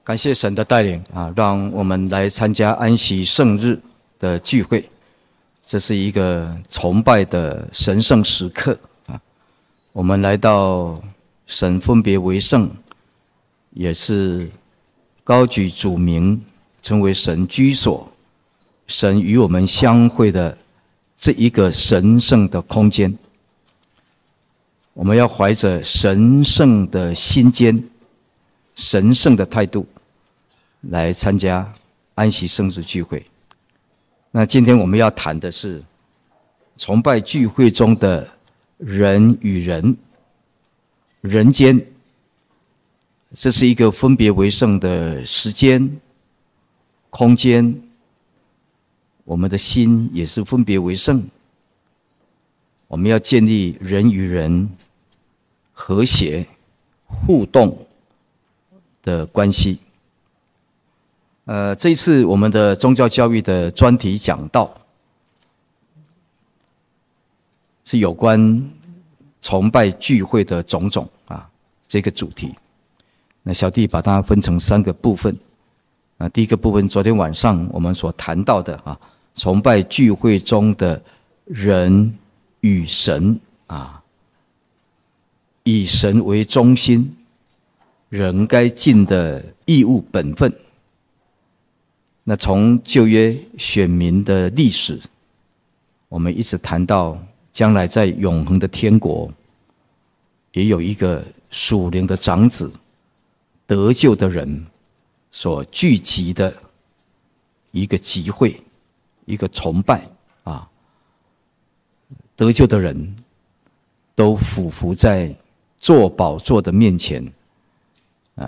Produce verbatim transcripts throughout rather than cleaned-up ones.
感谢神的带领啊，让我们来参加安息圣日的聚会。这是一个崇拜的神圣时刻啊！我们来到神分别为圣，也是高举主名，成为神居所，神与我们相会的这一个神圣的空间。我们要怀着神圣的心坚、神圣的态度来参加安息圣日聚会。那今天我们要谈的是崇拜聚会中的人与人、人间。这是一个分别为圣的时间、空间，我们的心也是分别为圣。我们要建立人与人和谐互动的关系。呃，这一次我们的宗教教育的专题讲道是有关崇拜聚会的种种啊，这个主题。那小弟把它分成三个部分。啊，第一个部分，昨天晚上我们所谈到的啊，崇拜聚会中的人与神啊，以神为中心，人该尽的义务本分。那从旧约选民的历史，我们一直谈到将来在永恒的天国，也有一个属灵的长子，得救的人所聚集的一个集会，一个崇拜啊，得救的人都俯伏在坐宝座的面前，啊，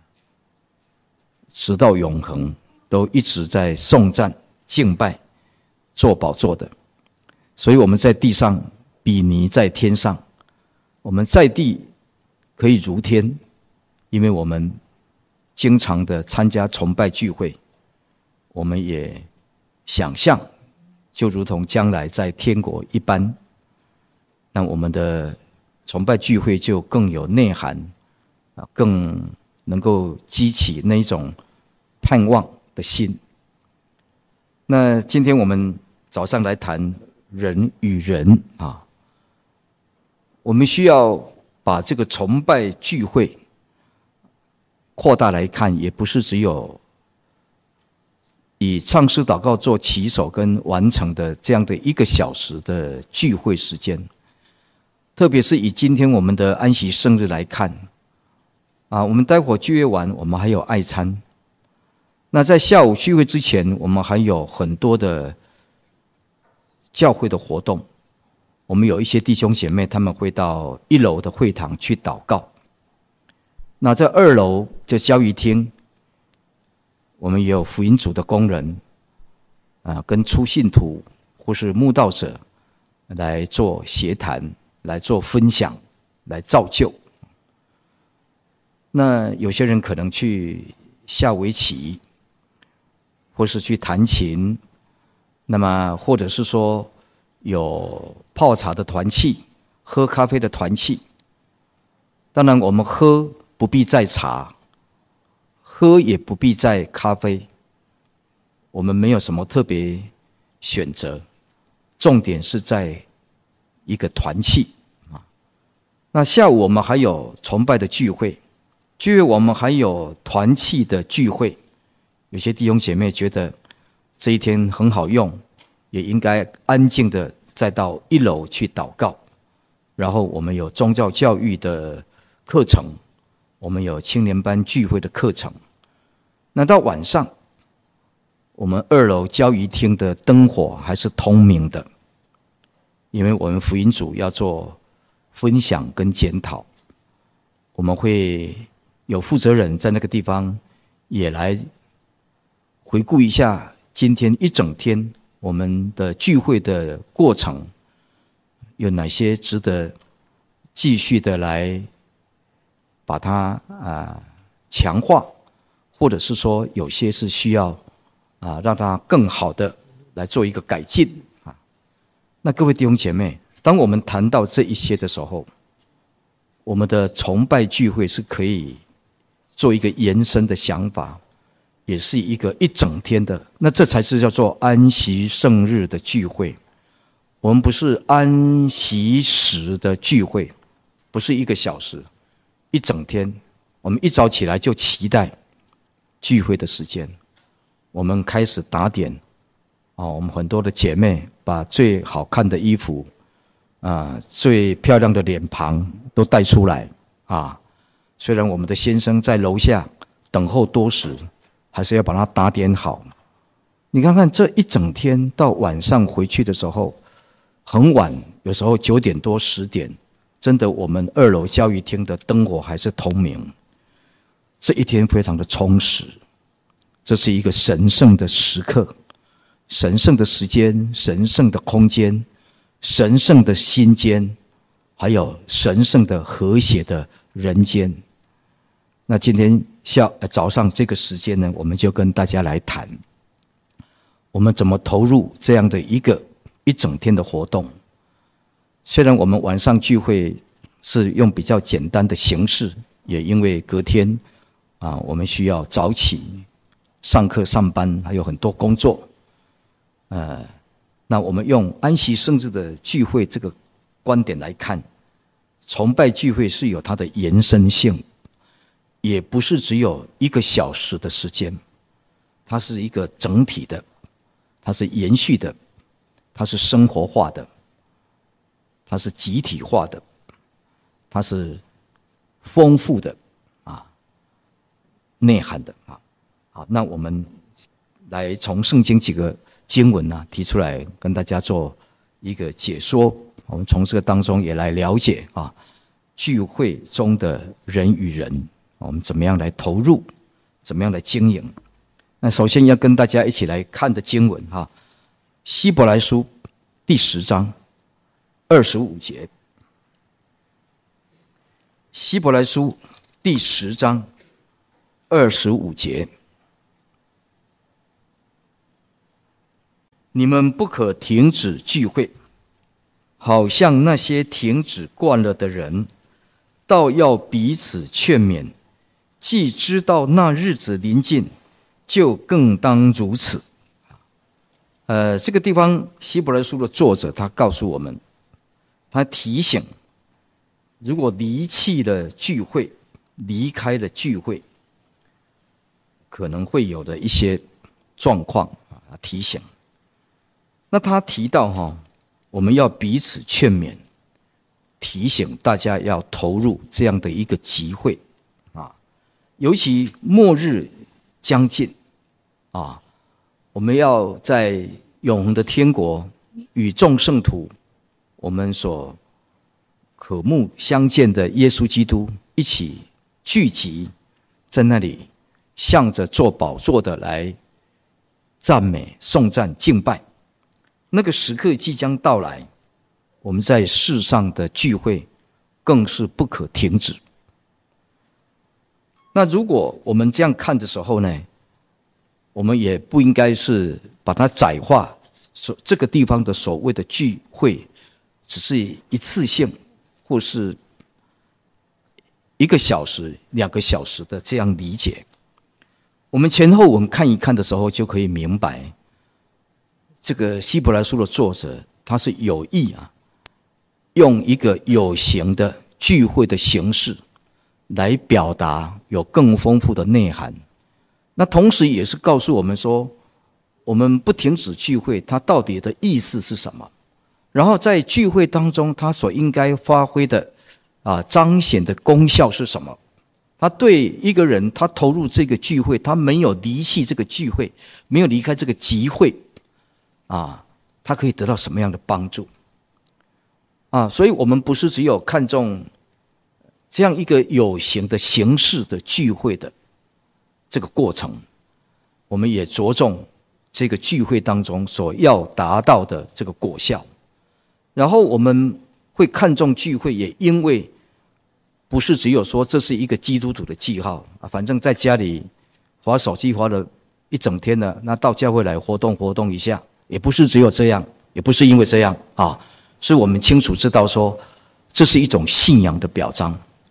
直到永恒。都一直在颂赞、敬拜坐宝座的，所以我们在地上比拟在天上，我们在地可以如天，因为我们经常的参加崇拜聚会，我们也想象就如同将来在天国一般，那我们的崇拜聚会就更有内涵，更能够激起那一种盼望的心。那今天我们早上来谈人与人啊，我们需要把这个崇拜聚会扩大来看，也不是只有以唱诗祷告做起手跟完成的这样的一个小时的聚会时间，特别是以今天我们的安息圣日来看啊，我们待会儿聚会完，我们还有爱餐。那在下午聚会之前，我们还有很多的教会的活动。我们有一些弟兄姐妹，他们会到一楼的会堂去祷告。那在二楼的交谊厅，我们也有福音组的工人啊，跟初信徒或是慕道者来做协谈，来做分享，来造就。那有些人可能去下围棋，或是去弹琴，那么或者是说有泡茶的团契，喝咖啡的团契。当然我们喝不必在茶，喝也不必在咖啡，我们没有什么特别选择，重点是在一个团契啊。那下午我们还有崇拜的聚会，聚会我们还有团契的聚会。有些弟兄姐妹觉得这一天很好用，也应该安静的再到一楼去祷告。然后我们有宗教教育的课程，我们有青年班聚会的课程。那到晚上，我们二楼交谊厅的灯火还是通明的，因为我们福音组要做分享跟检讨，我们会有负责人在那个地方也来回顾一下今天一整天我们的聚会的过程，有哪些值得继续的来把它啊强化，或者是说有些是需要啊让它更好的来做一个改进啊。那各位弟兄姐妹，当我们谈到这一些的时候，我们的崇拜聚会是可以做一个延伸的想法，也是一个一整天的，那这才是叫做安息圣日的聚会。我们不是安息时的聚会，不是一个小时，一整天。我们一早起来就期待聚会的时间，我们开始打点哦，我们很多的姐妹把最好看的衣服啊、呃，最漂亮的脸庞都带出来啊。虽然我们的先生在楼下等候多时，还是要把它打点好。你看看这一整天到晚上回去的时候，很晚，有时候九点多十点，真的我们二楼教育厅的灯火还是通明。这一天非常的充实，这是一个神圣的时刻，神圣的时间，神圣的空间，神圣的心间，还有神圣的和谐的人间。那今天下早上这个时间呢，我们就跟大家来谈，我们怎么投入这样的一个一整天的活动。虽然我们晚上聚会是用比较简单的形式，也因为隔天啊，我们需要早起上课上班，还有很多工作。呃，那我们用安息圣日的聚会这个观点来看，崇拜聚会是有它的延伸性，也不是只有一个小时的时间，它是一个整体的，它是延续的，它是生活化的，它是集体化的，它是丰富的啊，内涵的啊。好，那我们来从圣经几个经文呢、啊、提出来跟大家做一个解说。我们从这个当中也来了解啊，聚会中的人与人，我们怎么样来投入，怎么样来经营。那首先要跟大家一起来看的经文哈，希伯来书第十章二十五节。希伯来书第十章二十五节，你们不可停止聚会，好像那些停止惯了的人，倒要彼此劝勉，既知道那日子临近，就更当如此。呃，这个地方希伯来书的作者他告诉我们，他提醒，如果离弃了聚会，离开了聚会，可能会有的一些状况啊，提醒。那他提到哈，我们要彼此劝勉，提醒大家要投入这样的一个集会啊，尤其末日将近啊，我们要在永恒的天国与众圣徒，我们所渴慕相见的耶稣基督一起聚集在那里，向着坐宝座的来赞美、颂赞、敬拜。那个时刻即将到来，我们在世上的聚会更是不可停止。那如果我们这样看的时候呢，我们也不应该是把它窄化，这个地方的所谓的聚会只是一次性或是一个小时、两个小时的这样理解。我们前后文看一看的时候，就可以明白，这个希伯来书的作者他是有意啊，用一个有形的聚会的形式来表达有更丰富的内涵。那同时也是告诉我们说，我们不停止聚会，它到底的意思是什么？然后在聚会当中，它所应该发挥的啊彰显的功效是什么？他对一个人，他投入这个聚会，他没有离弃这个聚会，没有离开这个集会，啊，他可以得到什么样的帮助？啊，所以我们不是只有看重这样一个有形的形式的聚会的这个过程，我们也着重这个聚会当中所要达到的这个果效。然后我们会看重聚会，也因为不是只有说这是一个基督徒的记号啊，反正在家里滑手机滑了一整天了，那到教会来活动活动一下，也不是只有这样，也不是因为这样啊，是我们清楚知道说，这是一种信仰的表彰。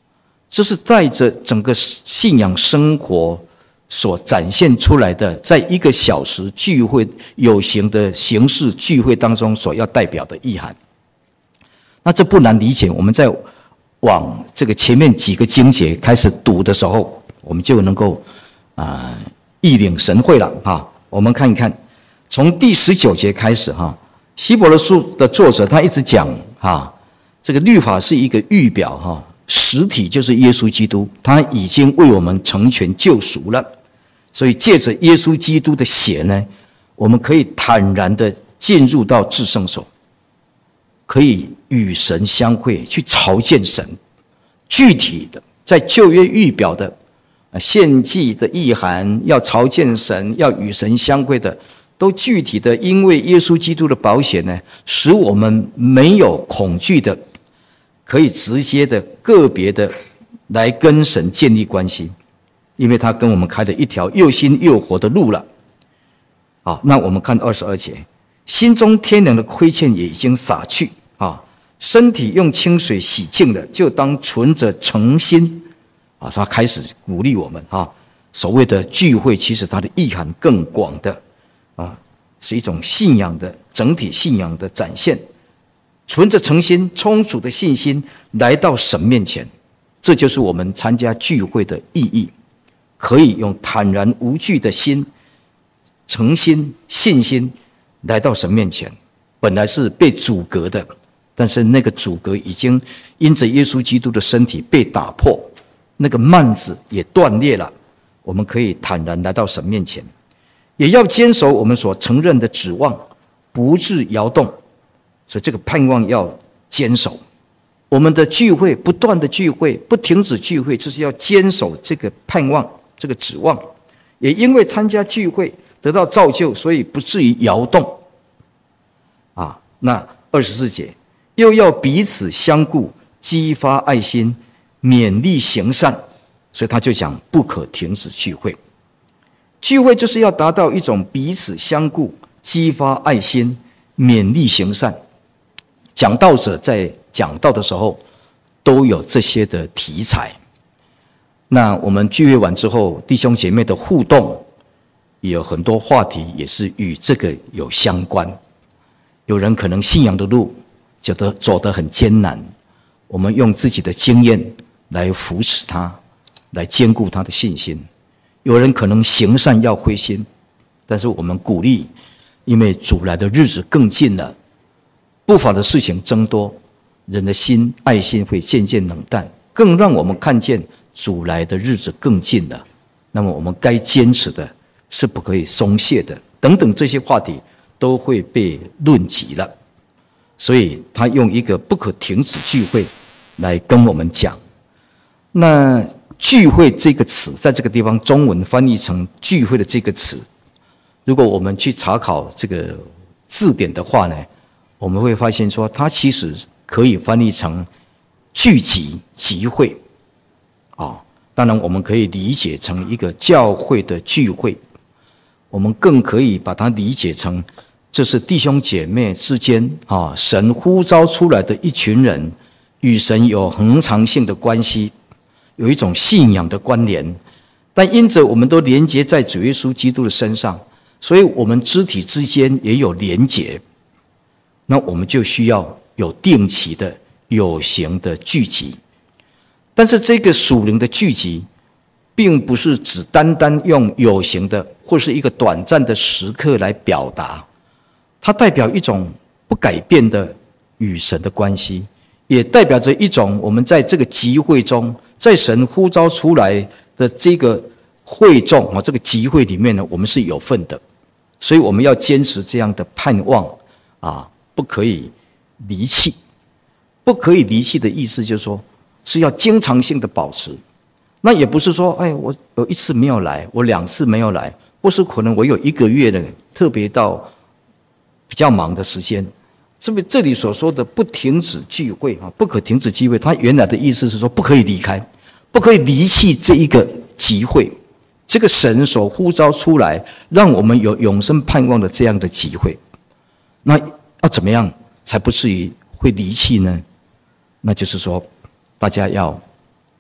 这是带着整个信仰生活所展现出来的，在一个小时聚会有形的形式聚会当中所要代表的意涵。那这不难理解，我们在往这个前面几个经节开始读的时候，我们就能够啊、呃、一领神会了哈。我们看一看，从第十九节开始哈，希伯来书的作者他一直讲哈，这个律法是一个预表哈，实体就是耶稣基督，他已经为我们成全救赎了。所以借着耶稣基督的血呢，我们可以坦然的进入到至圣所，可以与神相会，去朝见神。具体的在旧约预表的献祭的意涵，要朝见神，要与神相会的，都具体的因为耶稣基督的宝血呢，使我们没有恐惧的，可以直接的个别的来跟神建立关系，因为他跟我们开了一条又新又活的路了。好，那我们看二十二节，心中天良的亏欠也已经洒去啊，身体用清水洗净了，就当存着诚心啊。他开始鼓励我们啊，所谓的聚会其实它的意涵更广的啊，是一种信仰的整体信仰的展现，存着诚心充足的信心来到神面前，这就是我们参加聚会的意义。可以用坦然无惧的心，诚心信心来到神面前。本来是被阻隔的，但是那个阻隔已经因着耶稣基督的身体被打破，那个幔子也断裂了，我们可以坦然来到神面前。也要坚守我们所承认的指望，不致摇动。所以这个盼望要坚守，我们的聚会不断的聚会，不停止聚会，就是要坚守这个盼望，这个指望。也因为参加聚会得到造就，所以不至于摇动啊。那二十四节，又要彼此相顾，激发爱心，勉励行善。所以他就讲不可停止聚会。聚会就是要达到一种彼此相顾，激发爱心，勉励行善。讲道者在讲道的时候都有这些的题材。那我们聚会完之后，弟兄姐妹的互动也有很多话题也是与这个有相关。有人可能信仰的路觉得走得很艰难，我们用自己的经验来扶持他，来坚固他的信心。有人可能行善要灰心，但是我们鼓励，因为主来的日子更近了，不法的事情增多，人的心爱心会渐渐冷淡，更让我们看见主来的日子更近了。那么我们该坚持的是不可以松懈的，等等这些话题都会被论及了。所以他用一个不可停止聚会来跟我们讲。那聚会这个词在这个地方中文翻译成聚会的这个词，如果我们去查考这个字典的话呢，我们会发现说它其实可以翻译成聚集集会啊。当然我们可以理解成一个教会的聚会，我们更可以把它理解成这是弟兄姐妹之间啊，神呼召出来的一群人，与神有恒长性的关系，有一种信仰的关联，但因着我们都连结在主耶稣基督的身上，所以我们肢体之间也有连结。那我们就需要有定期的有形的聚集。但是这个属灵的聚集并不是只单单用有形的或是一个短暂的时刻来表达，它代表一种不改变的与神的关系，也代表着一种我们在这个集会中，在神呼召出来的这个会众啊，这个集会里面呢，我们是有份的。所以我们要坚持这样的盼望啊，不可以离弃。不可以离弃的意思就是说，是要经常性的保持。那也不是说，哎，我有一次没有来，我两次没有来，或是可能我有一个月的特别到比较忙的时间。这么这里所说的不停止聚会啊，不可停止聚会，它原来的意思是说不可以离开，不可以离弃这一个集会，这个神所呼召出来，让我们有永生盼望的这样的集会。那要怎么样才不至于会离弃呢？那就是说，大家要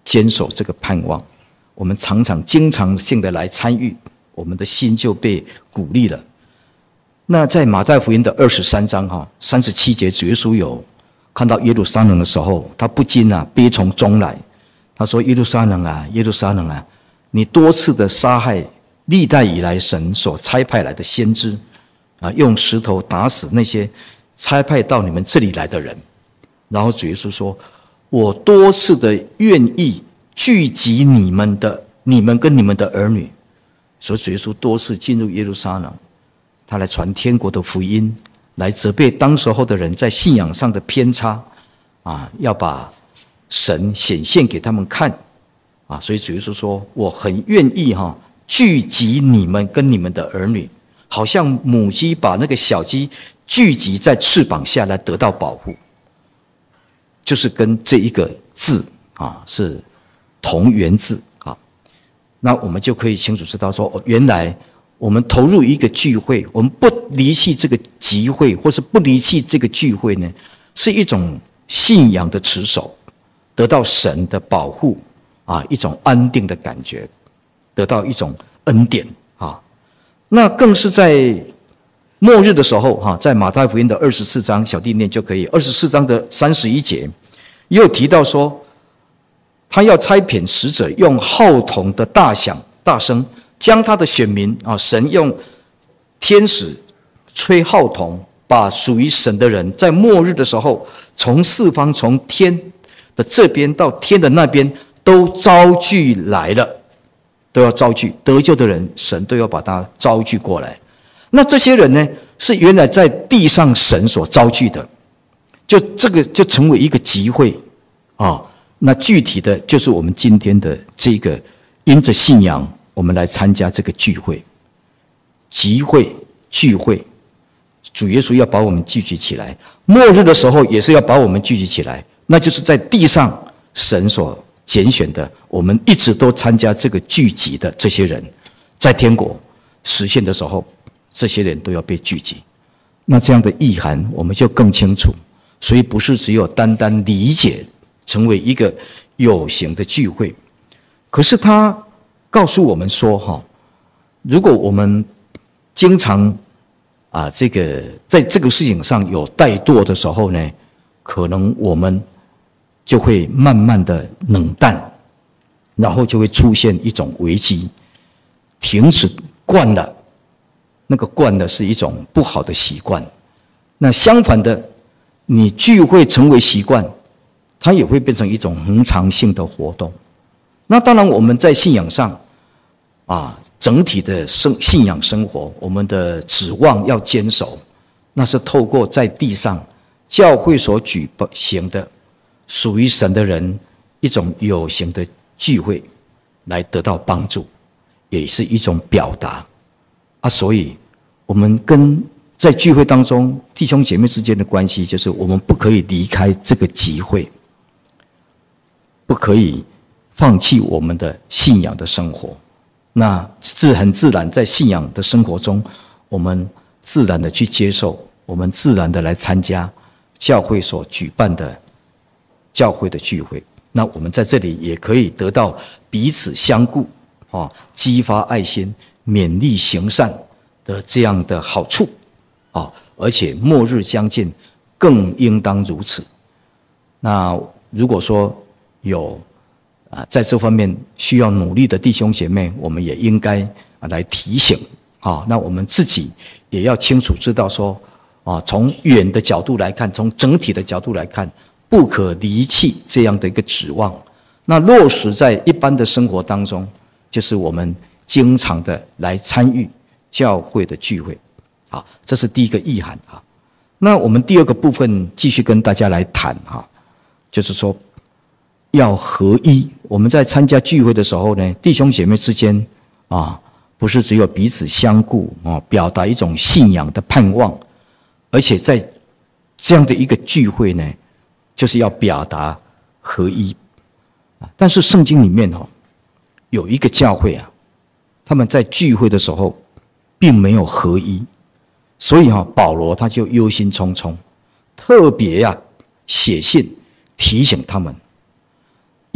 坚守这个盼望，我们常常经常性的来参与，我们的心就被鼓励了。那在马太福音的二十三章哈三十七节，主耶稣有看到耶路撒冷的时候，他不禁啊悲从中来。他说：“耶路撒冷啊，耶路撒冷啊，你多次的杀害历代以来神所差派来的先知啊，用石头打死那些差派到你们这里来的人。”然后主耶稣说：“我多次的愿意聚集你们的，你们跟你们的儿女。”所以主耶稣多次进入耶路撒冷，他来传天国的福音，来责备当时候的人在信仰上的偏差啊，要把神显现给他们看啊。所以主耶稣说：“我很愿意哈、啊、聚集你们跟你们的儿女，好像母鸡把那个小鸡聚集在翅膀下来得到保护。”就是跟这一个字啊是同源字啊，那我们就可以清楚知道说，哦，原来我们投入一个聚会，我们不离弃这个集会，或是不离弃这个聚会呢，是一种信仰的持守，得到神的保护啊，一种安定的感觉，得到一种恩典啊。那更是在末日的时候哈，在马太福音的二十四章，小弟念就可以。二十四章的三十一节，也有提到说，他要差遣使者，用号筒的大响大声，将他的选民啊，神用天使吹号筒，把属于神的人，在末日的时候，从四方，从天的这边到天的那边，都招聚来了，都要招聚得救的人，神都要把他招聚过来。那这些人呢，是原来在地上神所招聚的，就这个就成为一个集会啊。那具体的就是我们今天的这个因着信仰，我们来参加这个聚会、集会、聚会。主耶稣要把我们聚集起来，末日的时候也是要把我们聚集起来，那就是在地上神所拣选的，我们一直都参加这个聚集的这些人，在天国实现的时候，这些人都要被聚集。那这样的意涵我们就更清楚，所以不是只有单单理解成为一个有形的聚会，可是他告诉我们说哈，如果我们经常啊这个在这个事情上有怠惰的时候呢，可能我们就会慢慢的冷淡，然后就会出现一种危机，停止惯了。那个惯的是一种不好的习惯，那相反的，你聚会成为习惯，它也会变成一种恒常性的活动。那当然，我们在信仰上，啊，整体的生信仰生活，我们的指望要坚守，那是透过在地上教会所举行的属于神的人一种有形的聚会，来得到帮助，也是一种表达。啊，所以我们跟在聚会当中弟兄姐妹之间的关系，就是我们不可以离开这个集会，不可以放弃我们的信仰的生活。那自很自然，在信仰的生活中，我们自然的去接受，我们自然的来参加教会所举办的教会的聚会。那我们在这里也可以得到彼此相顾啊，激发爱心，勉励行善的这样的好处啊，而且末日将近，更应当如此。那如果说有啊在这方面需要努力的弟兄姐妹，我们也应该啊来提醒啊。那我们自己也要清楚知道说啊，从远的角度来看，从整体的角度来看，不可离弃这样的一个指望。那落实在一般的生活当中，就是我们经常的来参与教会的聚会，好，这是第一个意涵哈。那我们第二个部分继续跟大家来谈哈，就是说要合一。我们在参加聚会的时候呢，弟兄姐妹之间啊，不是只有彼此相顾啊，表达一种信仰的盼望，而且在这样的一个聚会呢，就是要表达合一。但是圣经里面哈，有一个教会啊，他们在聚会的时候并没有合一，所以哈，保罗他就忧心忡忡，特别啊写信提醒他们，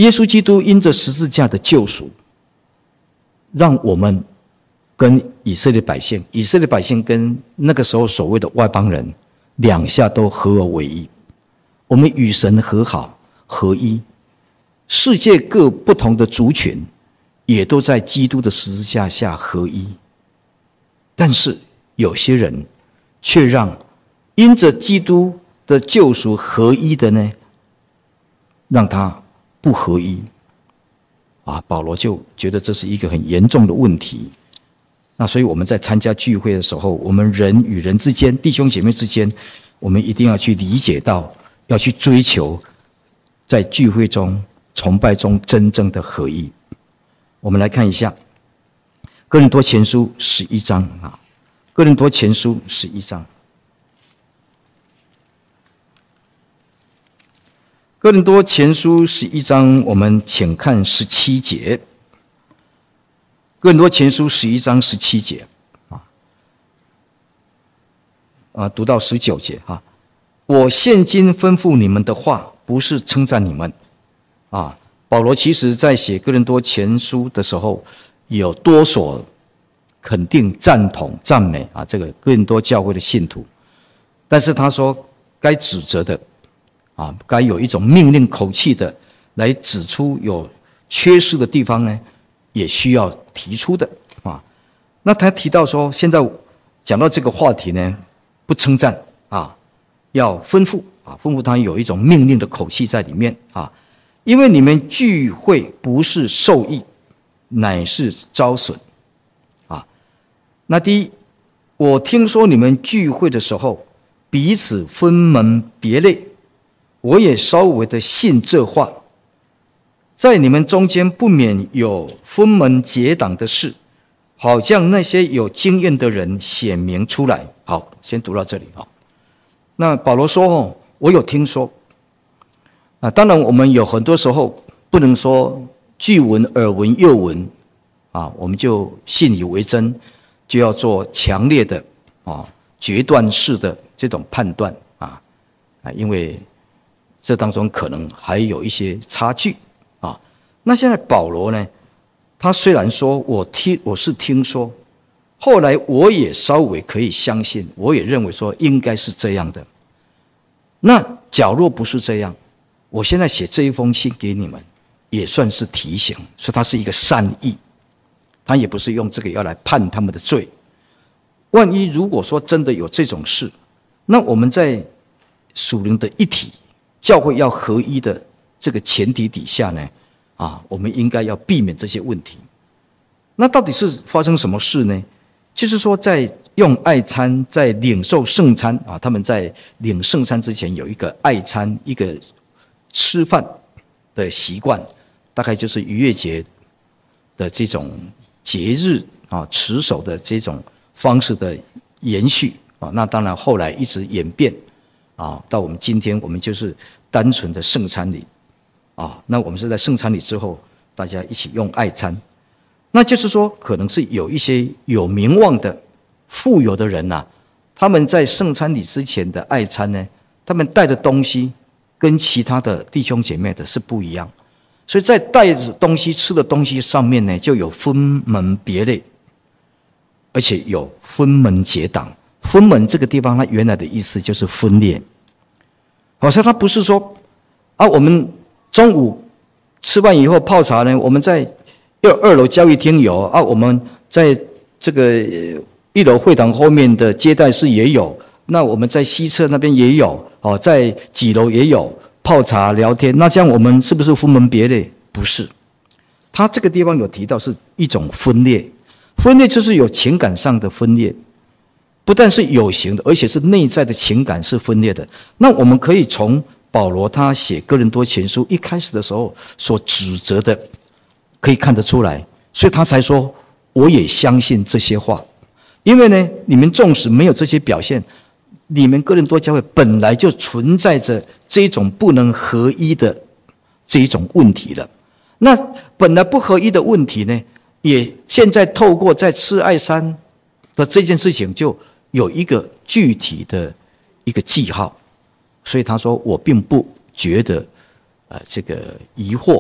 耶稣基督因着十字架的救赎，让我们跟以色列百姓，以色列百姓跟那个时候所谓的外邦人，两下都合而为一。我们与神和好合一，世界各不同的族群也都在基督的十字架下合一。但是有些人却让因着基督的救赎合一的呢，让他不合一啊。保罗就觉得这是一个很严重的问题。那所以我们在参加聚会的时候，我们人与人之间，弟兄姐妹之间，我们一定要去理解到，要去追求在聚会中、崇拜中真正的合一。我们来看一下哥林多前书十一章啊，哥林多前书十一章，哥林多前书十一章，我们请看十七节。哥林多前书十一章十七节啊，啊，读到十九节哈。我现今吩咐你们的话，不是称赞你们啊。保罗其实在写哥林多前书的时候，有多所肯定、赞同、赞美啊这个哥林多教会的信徒，但是他说该指责的啊，该有一种命令口气的来指出有缺失的地方呢，也需要提出的啊。那他提到说，现在讲到这个话题呢，不称赞啊，要吩咐啊，吩咐他有一种命令的口气在里面啊。因为你们聚会不是受益，乃是遭损啊。那第一，我听说你们聚会的时候彼此分门别类，我也稍微的信这话。在你们中间不免有分门结党的事，好像那些有经验的人显明出来。好，先读到这里啊。那保罗说哦，我有听说啊，当然我们有很多时候不能说据闻、耳闻、又闻啊，我们就信以为真，就要做强烈的啊决断式的这种判断啊啊，因为这当中可能还有一些差距。那现在保罗呢，他虽然说我听我是听说，后来我也稍微可以相信，我也认为说应该是这样的。那假若不是这样，我现在写这一封信给你们，也算是提醒，说他是一个善意，他也不是用这个要来判他们的罪。万一如果说真的有这种事，那我们在属灵的一体、教会要合一的这个前提底下呢，啊，我们应该要避免这些问题。那到底是发生什么事呢？就是说，在用爱餐，在领受圣餐啊，他们在领圣餐之前有一个爱餐，一个吃饭的习惯，大概就是逾越节的这种节日啊，持守的这种方式的延续啊。那当然后来一直演变啊，到我们今天，我们就是单纯的圣餐礼。啊，那我们是在圣餐礼之后，大家一起用爱餐，那就是说，可能是有一些有名望的、富有的人呐、啊，他们在圣餐礼之前的爱餐呢，他们带的东西跟其他的弟兄姐妹的是不一样，所以在带着东西、吃的东西上面呢，就有分门别类，而且有分门结党。分门这个地方，它原来的意思就是分裂，好像它不是说啊，我们中午吃完以后泡茶呢，我们在二楼交易厅有啊，我们在这个一楼会堂后面的接待室也有，那我们在西侧那边也有，哦，在几楼也有泡茶聊天。那这样我们是不是分门别类？不是，他这个地方有提到是一种分裂，分裂就是有情感上的分裂，不但是有形的，而且是内在的情感是分裂的。那我们可以从保罗他写哥林多前书一开始的时候所指责的，可以看得出来，所以他才说我也相信这些话。因为呢，你们纵使没有这些表现，你们哥林多教会本来就存在着这种不能合一的这一种问题了。那本来不合一的问题呢，也现在透过在吃爱餐的这件事情，就有一个具体的一个记号。所以他说我并不觉得呃这个疑惑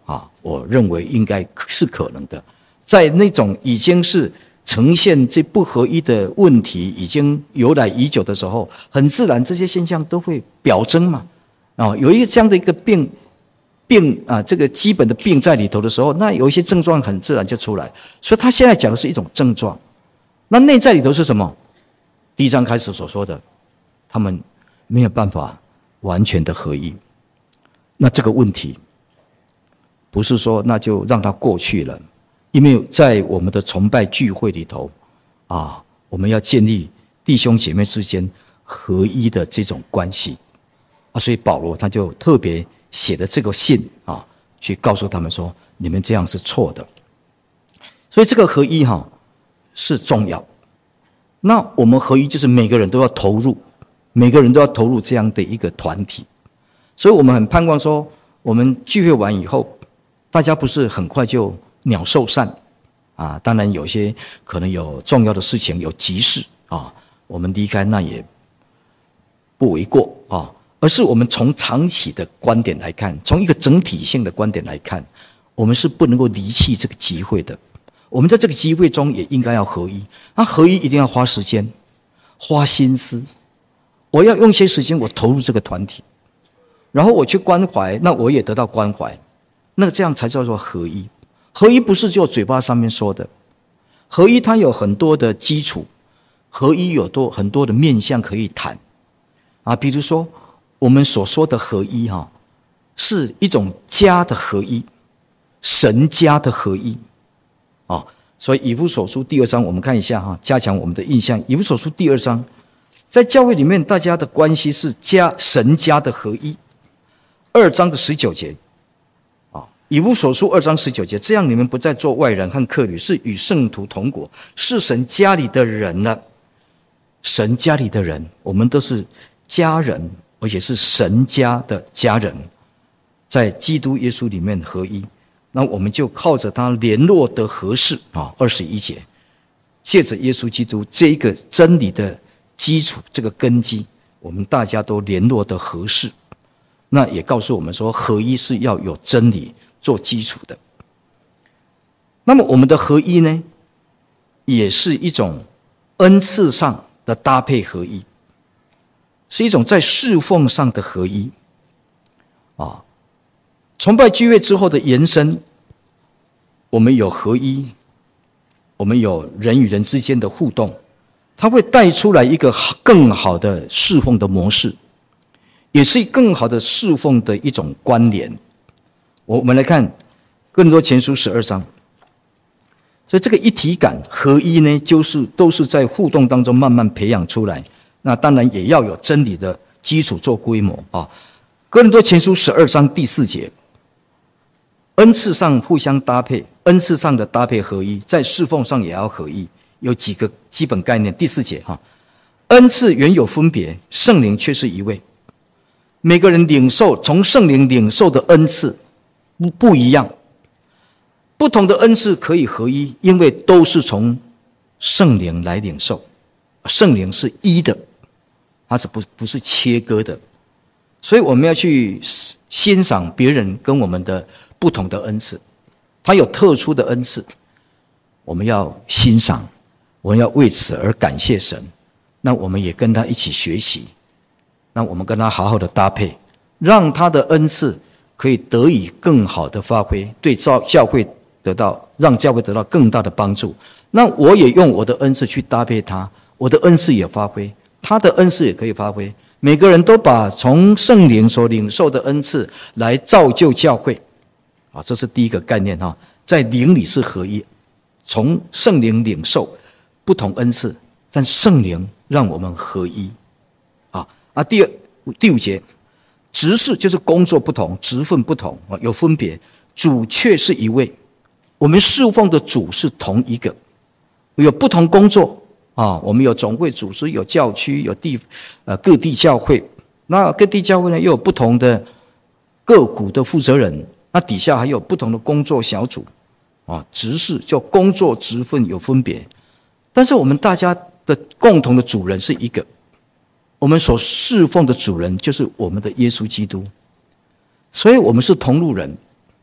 啊，我认为应该是可能的。在那种已经是呈现这不合一的问题已经由来已久的时候，很自然这些现象都会表征嘛。啊，有一个这样的一个病病啊，这个基本的病在里头的时候，那有一些症状很自然就出来。所以他现在讲的是一种症状，那内在里头是什么？第一章开始所说的，他们没有办法完全的合一。那这个问题不是说那就让它过去了，因为在我们的崇拜聚会里头啊，我们要建立弟兄姐妹之间合一的这种关系啊，所以保罗他就特别写的这个信啊，去告诉他们说，你们这样是错的。所以这个合一哈、啊、是重要。那我们合一就是每个人都要投入，每个人都要投入这样的一个团体。所以我们很盼望说，我们聚会完以后，大家不是很快就鸟兽散啊？当然有些可能有重要的事情，有急事啊，我们离开那也不为过啊。而是我们从长期的观点来看，从一个整体性的观点来看，我们是不能够离弃这个集会的。我们在这个集会中也应该要合一，那合一一定要花时间、花心思。我要用些时间，我投入这个团体，然后我去关怀，那我也得到关怀，那这样才叫做合一。合一不是就嘴巴上面说的，合一它有很多的基础，合一有多很多的面向可以谈啊。比如说我们所说的合一哈、啊，是一种家的合一，神家的合一。啊，所以以弗所书第二章我们看一下哈，加强我们的印象。以弗所书第二章，在教会里面大家的关系是家神家的合一。二章的十九节，啊，以弗所书二章十九节，这样你们不再做外人和客旅，是与圣徒同国，是神家里的人了。神家里的人，我们都是家人，而且是神家的家人，在基督耶稣里面合一。那我们就靠着他联络得合适啊，二十一节，借着耶稣基督这一个真理的基础，这个根基，我们大家都联络得合适。那也告诉我们说，合一是要有真理做基础的。那么我们的合一呢，也是一种恩赐上的搭配合一，是一种在侍奉上的合一啊。崇拜聚会之后的延伸，我们有合一，我们有人与人之间的互动，它会带出来一个更好的侍奉的模式，也是更好的侍奉的一种关联。我们来看哥林多前书十二章，所以这个一体感合一呢，就是都是在互动当中慢慢培养出来。那当然也要有真理的基础做规模啊。哥林多前书十二章第四节，恩赐上互相搭配，恩赐上的搭配合一，在侍奉上也要合一。有几个基本概念。第四节哈，恩赐原有分别，圣灵却是一位。每个人领受从圣灵领受的恩赐不不一样，不同的恩赐可以合一，因为都是从圣灵来领受。圣灵是一的，它是不不是切割的。所以我们要去欣赏别人跟我们的不同的恩赐，他有特殊的恩赐，我们要欣赏，我们要为此而感谢神。那我们也跟他一起学习，那我们跟他好好的搭配，让他的恩赐可以得以更好的发挥，对教会得到让教会得到更大的帮助。那我也用我的恩赐去搭配他，我的恩赐也发挥，他的恩赐也可以发挥。每个人都把从圣灵所领受的恩赐来造就教会啊，这是第一个概念哈，在灵里是合一，从圣灵领受不同恩赐，但圣灵让我们合一啊啊。第二第五节，职事就是工作不同，职分不同啊，有分别，主却是一位，我们侍奉的主是同一个，有不同工作。啊，我们有总会组织，有教区，有地呃各地教会。那各地教会呢，又有不同的个股的负责人，那底下还有不同的工作小组啊，职事就工作职分有分别，但是我们大家的共同的主人是一个，我们所侍奉的主人就是我们的耶稣基督，所以我们是同路人。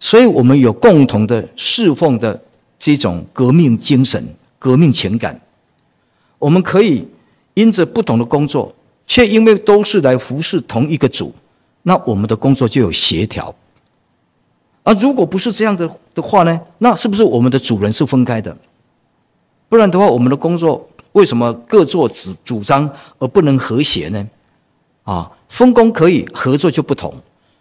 所以我们有共同的侍奉的这种革命精神、革命情感。我们可以因着不同的工作，却因为都是来服侍同一个主，那我们的工作就有协调。而如果不是这样的的话呢，那是不是我们的主人是分开的？不然的话，我们的工作为什么各做主主张而不能和谐呢？啊，分工可以，合作就不同。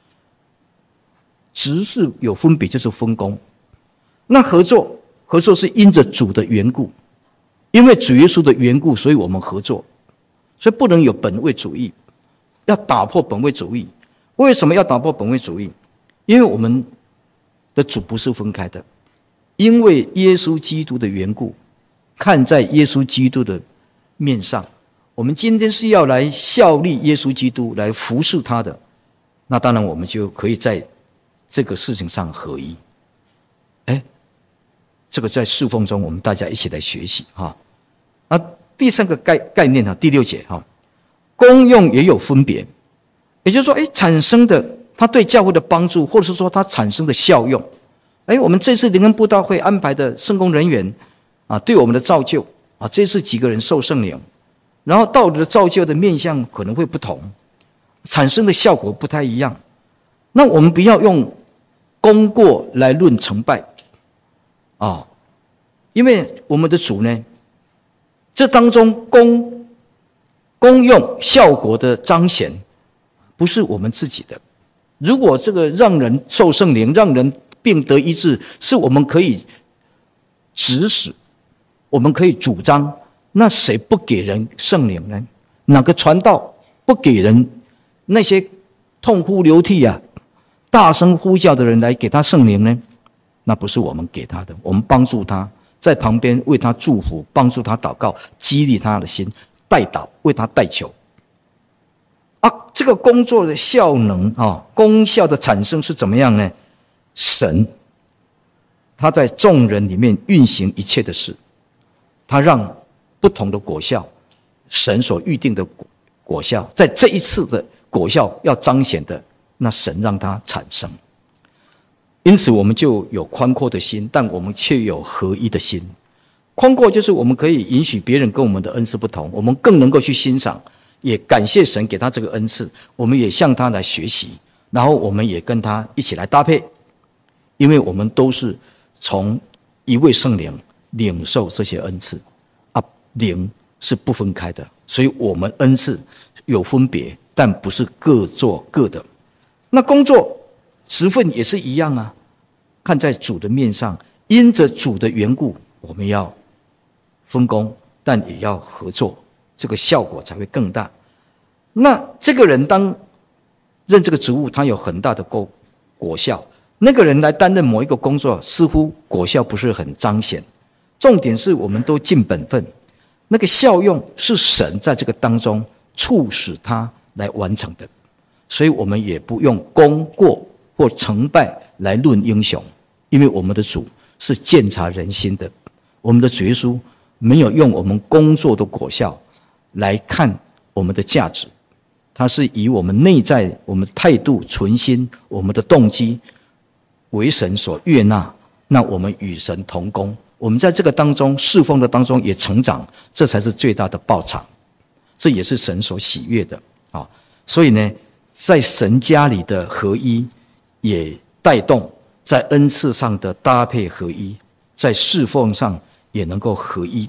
职事有分别就是分工，那合作合作是因着主的缘故，因为主耶稣的缘故，所以我们合作。所以不能有本位主义，要打破本位主义。为什么要打破本位主义？因为我们的主不是分开的，因为耶稣基督的缘故，看在耶稣基督的面上，我们今天是要来效力耶稣基督，来服侍他的，那当然我们就可以在这个事情上合一。哎，这个在侍奉中，我们大家一起来学习哈。那第三个概概念呢，第六节哈，功用也有分别，也就是说，哎，产生的它对教会的帮助，或者是说它产生的效用。哎，我们这次灵恩布道会安排的圣工人员啊，对我们的造就啊，这次几个人受圣灵，然后道理的造就的面向可能会不同，产生的效果不太一样。那我们不要用功过来论成败啊，因为我们的主呢，这当中功功用效果的彰显，不是我们自己的。如果这个让人受圣灵，让人病得医治，是我们可以指使，我们可以主张，那谁不给人圣灵呢？哪个传道不给人那些痛哭流涕啊，大声呼叫的人来给他圣灵呢？那不是我们给他的，我们帮助他，在旁边为他祝福，帮助他祷告，激励他的心，代祷，为他代求。啊，这个工作的效能啊，功效的产生是怎么样呢？神他在众人里面运行一切的事，他让不同的果效，神所预定的果效，在这一次的果效要彰显的，那神让它产生。因此我们就有宽阔的心，但我们却有合一的心。宽阔就是我们可以允许别人跟我们的恩赐不同，我们更能够去欣赏，也感谢神给他这个恩赐，我们也向他来学习，然后我们也跟他一起来搭配，因为我们都是从一位圣灵领受这些恩赐啊，灵是不分开的，所以我们恩赐有分别，但不是各做各的。那工作职分也是一样啊，看在主的面上，因着主的缘故，我们要分工，但也要合作，这个效果才会更大。那这个人当任这个职务，他有很大的果效，那个人来担任某一个工作，似乎果效不是很彰显。重点是我们都尽本分，那个效用是神在这个当中促使他来完成的，所以我们也不用功过或成败来论英雄，因为我们的主是鉴察人心的。我们的主耶稣没有用我们工作的果效来看我们的价值，他是以我们内在、我们态度、存心、我们的动机为神所悦纳，那我们与神同工，我们在这个当中侍奉的当中也成长，这才是最大的报偿，这也是神所喜悦的啊。所以呢，在神家里的合一，也带动在恩赐上的搭配合一，在侍奉上也能够合一。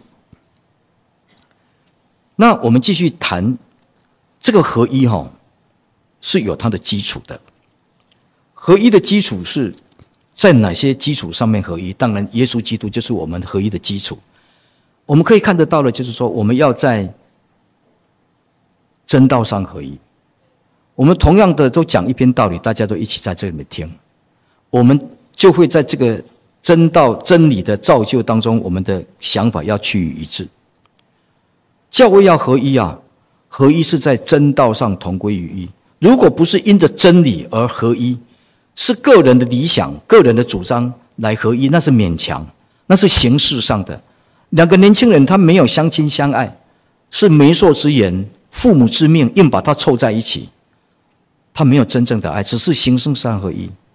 那我们继续谈这个合一哈，是有它的基础的。合一的基础是在哪些基础上面合一？当然，耶稣基督就是我们合一的基础。我们可以看得到的，就是说，我们要在真道上合一。我们同样的都讲一篇道理，大家都一起在这里面听，我们就会在这个真道真理的造就当中，我们的想法要趋于一致。教会要合一啊，合一是在真道上同归于一。如果不是因着真理而合一，是个人的理想、个人的主张来合一，那是勉强，那是形式上的。两个年轻人他没有相亲相爱，是媒妁之言、父母之命，硬把他凑在一起，他没有真正的爱，只是形式上合一。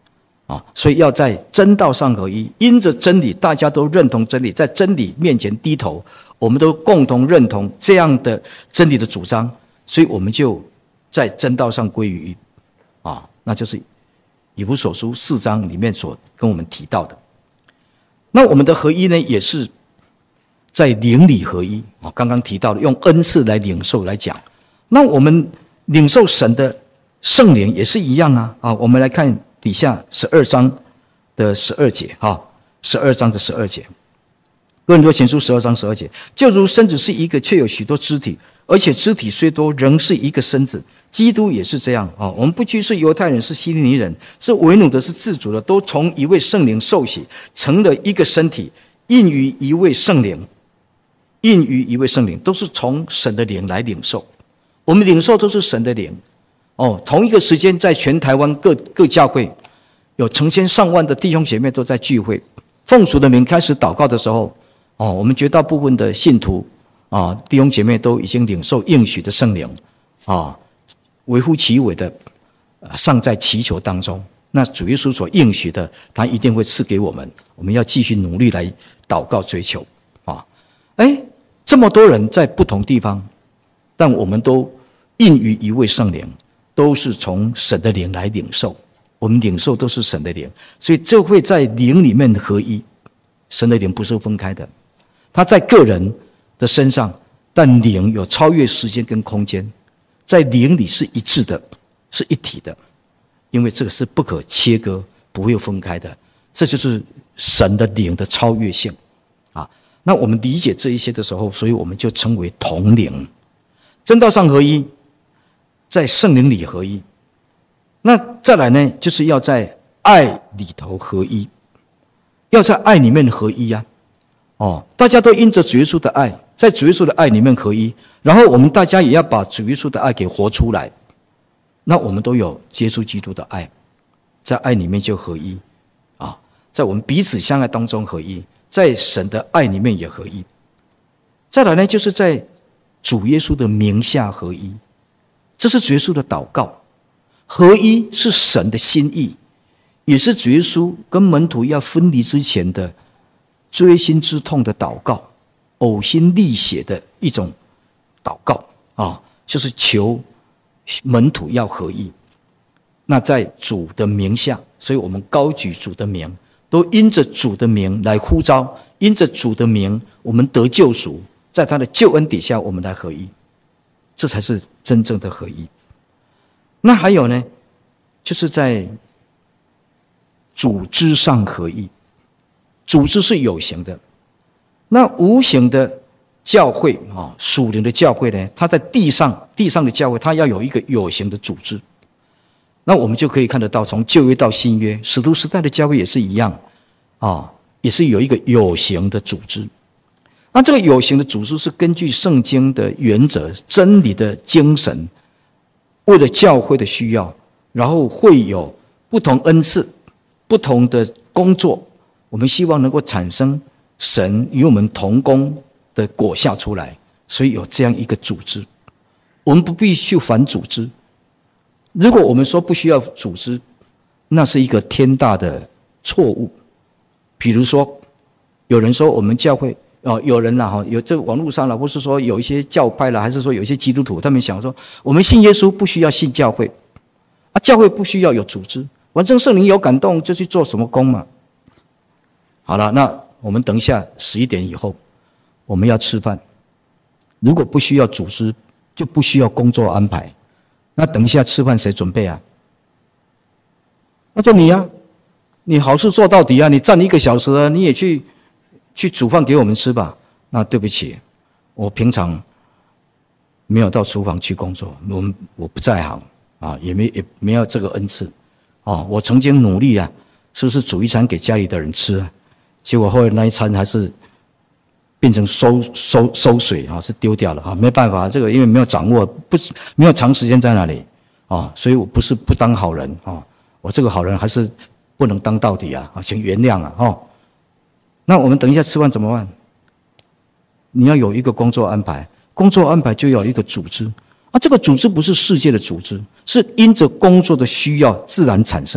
啊，所以要在真道上合一，因着真理，大家都认同真理，在真理面前低头，我们都共同认同这样的真理的主张，所以我们就在真道上归于一啊，那就是以弗所书四章里面所跟我们提到的。那我们的合一呢，也是在灵里合一啊，刚刚提到的用恩赐来领受来讲，那我们领受神的圣灵也是一样啊啊，我们来看底下十二章的十二节哈，十二章的十二节，哥林多前书十二章十二节，就如身子是一个，却有许多肢体，而且肢体虽多，仍是一个身子。基督也是这样啊，我们不拘是犹太人，是希利尼人，是为奴的，是自主的，都从一位圣灵受洗，成了一个身体，印于一位圣灵，印于一位圣灵，都是从神的灵来领受。我们领受都是神的灵哦。同一个时间，在全台湾各各教会，有成千上万的弟兄姐妹都在聚会，奉主的名开始祷告的时候，哦，我们绝大部分的信徒啊，弟兄姐妹都已经领受应许的圣灵啊。微乎其微的尚在祈求当中，那主耶稣所应许的，他一定会赐给我们，我们要继续努力来祷告追求啊！哎，这么多人在不同地方，但我们都印于一位圣灵，都是从神的灵来领受，我们领受都是神的灵，所以这会在灵里面合一。神的灵不是分开的，他在个人的身上，但灵有超越时间跟空间，在灵里是一致的，是一体的，因为这个是不可切割，不会分开的，这就是神的灵的超越性啊。那我们理解这一些的时候，所以我们就称为同灵，真道上合一，在圣灵里合一。那再来呢，就是要在爱里头合一，要在爱里面合一啊。哦，大家都因着主耶稣的爱，在主耶稣的爱里面合一，然后我们大家也要把主耶稣的爱给活出来。那我们都有耶稣基督的爱，在爱里面就合一啊，在我们彼此相爱当中合一，在神的爱里面也合一。再来呢，就是在主耶稣的名下合一，这是主耶稣的祷告。合一是神的心意，也是主耶稣跟门徒要分离之前的锥心之痛的祷告，呕心沥血的一种祷告啊，就是求门徒要合一。那在主的名下，所以我们高举主的名，都因着主的名来呼召，因着主的名我们得救赎，在他的救恩底下我们来合一，这才是真正的合一。那还有呢，就是在组织上合一。组织是有形的，那无形的教会啊，属灵的教会呢，它在地上，地上的教会，它要有一个有形的组织。那我们就可以看得到，从旧约到新约，使徒时代的教会也是一样啊，也是有一个有形的组织。那这个有形的组织是根据圣经的原则、真理的精神，为了教会的需要，然后会有不同恩赐、不同的工作。我们希望能够产生神与我们同工的果效出来，所以有这样一个组织。我们不必去反组织。如果我们说不需要组织，那是一个天大的错误。比如说，有人说我们教会哦，有人啦哈，有这个网络上了，或是说有一些教派啦，还是说有一些基督徒，他们想说，我们信耶稣不需要信教会啊，教会不需要有组织，反正圣灵有感动就去做什么工嘛。好了，那我们等一下十一点以后我们要吃饭，如果不需要组织，就不需要工作安排，那等一下吃饭谁准备啊？那就你啊，你好事做到底啊，你站一个小时啊，你也去去煮饭给我们吃吧。那对不起，我平常没有到厨房去工作，我们我不在行啊，也没也没有这个恩赐哦。我曾经努力啊，是不是煮一餐给家里的人吃啊？结果后来那一餐还是变成收收收水啊，是丢掉了啊，没办法，这个因为没有掌握，不没有长时间在那里啊，所以我不是不当好人啊，我这个好人还是不能当到底啊，啊，请原谅啊哦。那我们等一下吃饭怎么办？你要有一个工作安排，工作安排就要有一个组织啊，这个组织不是世界的组织，是因着工作的需要自然产生的，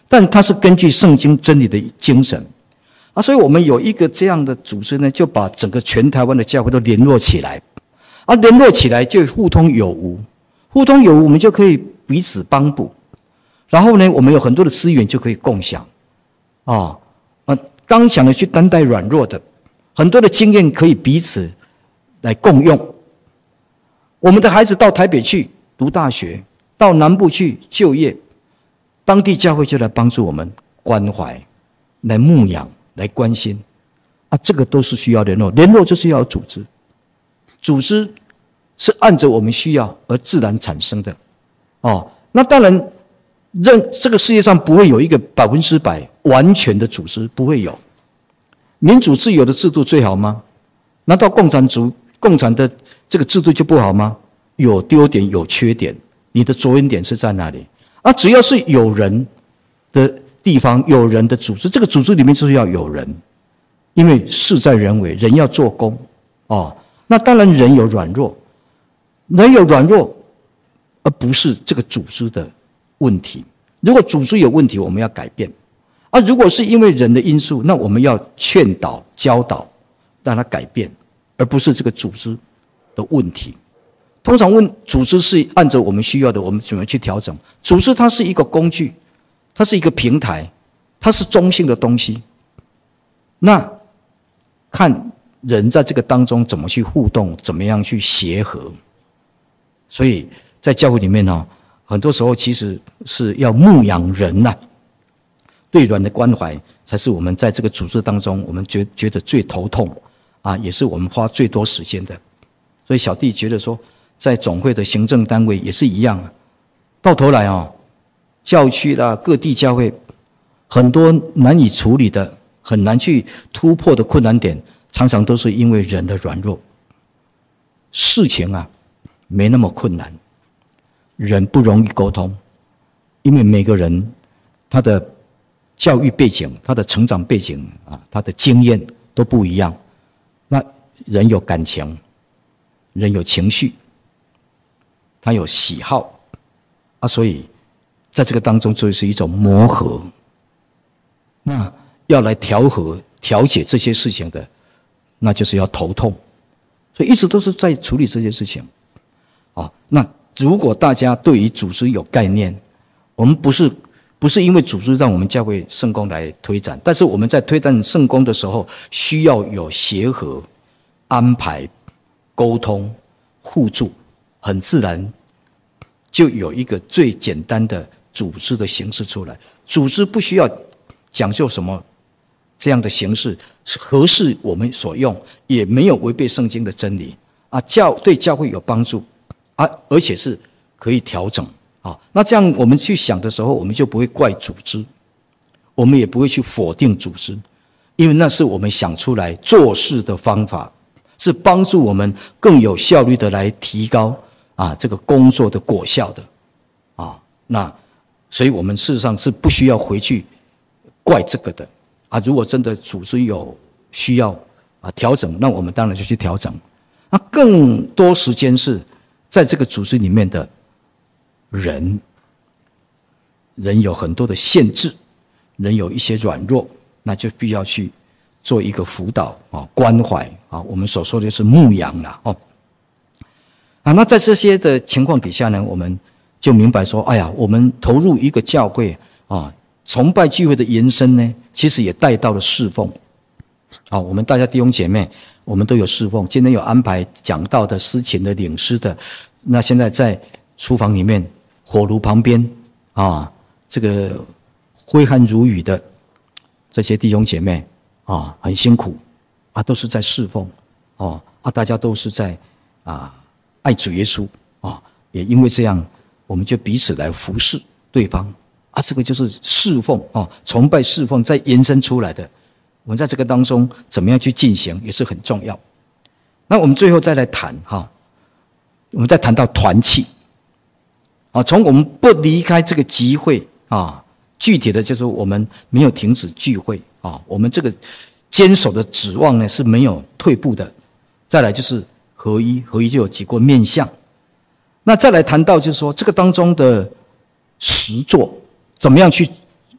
但它是根据圣经真理的精神啊，所以我们有一个这样的组织呢，就把整个全台湾的教会都联络起来，啊，联络起来就互通有无，互通有无，我们就可以彼此帮补，然后呢，我们有很多的资源就可以共享，啊，啊，刚强的去担待软弱的，很多的经验可以彼此来共用。我们的孩子到台北去读大学，到南部去就业，当地教会就来帮助我们关怀，来牧养，来关心，啊，这个都是需要联络，联络就是要有组织，组织是按着我们需要而自然产生的，哦，那当然，任这个世界上不会有一个百分之百完全的组织，不会有。民主自由的制度最好吗？难道共产主共产的这个制度就不好吗？有优点有缺点，你的着眼点是在哪里？啊，只要是有人的地方，有人的组织，这个组织里面就是要有人，因为事在人为，人要做工哦。那当然人有软弱，人有软弱，而不是这个组织的问题。如果组织有问题，我们要改变。啊，如果是因为人的因素，那我们要劝导、教导，让他改变，而不是这个组织的问题。通常问组织是按照我们需要的，我们怎么去调整？组织它是一个工具，它是一个平台，它是中性的东西。那看人在这个当中怎么去互动，怎么样去协和。所以在教会里面呢，很多时候其实是要牧养人呐、啊。对人的关怀才是我们在这个组织当中我们觉觉得最头痛啊，也是我们花最多时间的。所以小弟觉得说，在总会的行政单位也是一样，到头来哦，教区啦、各地教会很多难以处理的、很难去突破的困难点，常常都是因为人的软弱。事情啊，没那么困难，人不容易沟通，因为每个人他的教育背景、他的成长背景啊、他的经验都不一样。那人有感情，人有情绪，他有喜好啊，所以在这个当中就是一种磨合。那要来调和、调解这些事情的，那就是要头痛。所以一直都是在处理这些事情啊。那如果大家对于组织有概念，我们不是。不是因为组织让我们教会圣工来推展，但是我们在推展圣工的时候，需要有协和、安排、沟通、互助，很自然就有一个最简单的组织的形式出来。组织不需要讲究什么这样的形式，合适我们所用，也没有违背圣经的真理啊，教对教会有帮助啊，而且是可以调整。啊，那这样我们去想的时候，我们就不会怪组织，我们也不会去否定组织，因为那是我们想出来做事的方法，是帮助我们更有效率的来提高啊这个工作的果效的啊。那所以我们事实上是不需要回去怪这个的啊。如果真的组织有需要啊调整，那我们当然就去调整。那更多时间是在这个组织里面的。人，人有很多的限制，人有一些软弱，那就必要去做一个辅导啊、关怀啊。我们所说的是牧养啦，哦。啊，那在这些的情况底下呢，我们就明白说，哎呀，我们投入一个教会啊，崇拜聚会的延伸呢，其实也带到了侍奉。啊，我们大家弟兄姐妹，我们都有侍奉。今天有安排讲道的、司琴的、领诗的，那现在在书房里面。火炉旁边啊，这个挥汗如雨的这些弟兄姐妹啊，很辛苦啊，都是在侍奉哦啊，大家都是在啊爱主耶稣啊，也因为这样，我们就彼此来服侍对方啊，这个就是侍奉啊，崇拜侍奉再延伸出来的。我们在这个当中怎么样去进行，也是很重要。那我们最后再来谈哈，我们再谈到团契。啊，从我们不离开这个集会啊，具体的就是我们没有停止聚会啊，我们这个坚守的指望呢是没有退步的。再来就是合一，合一就有几个面向。那再来谈到就是说这个当中的实作，怎么样去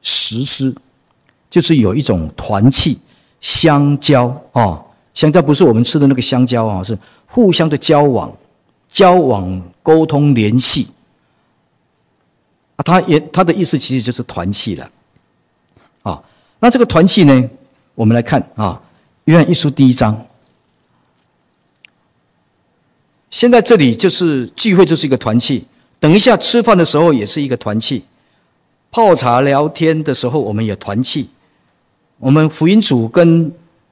实施，就是有一种团契相交啊，相交不是我们吃的那个香蕉啊，是互相的交往、交往、沟通、联系啊。他也他的意思其实就是团契了啊。那这个团契呢，我们来看啊，约翰一书第一章。现在这里就是聚会，就是一个团契。等一下吃饭的时候也是一个团契，泡茶聊天的时候我们也团契。我们福音组跟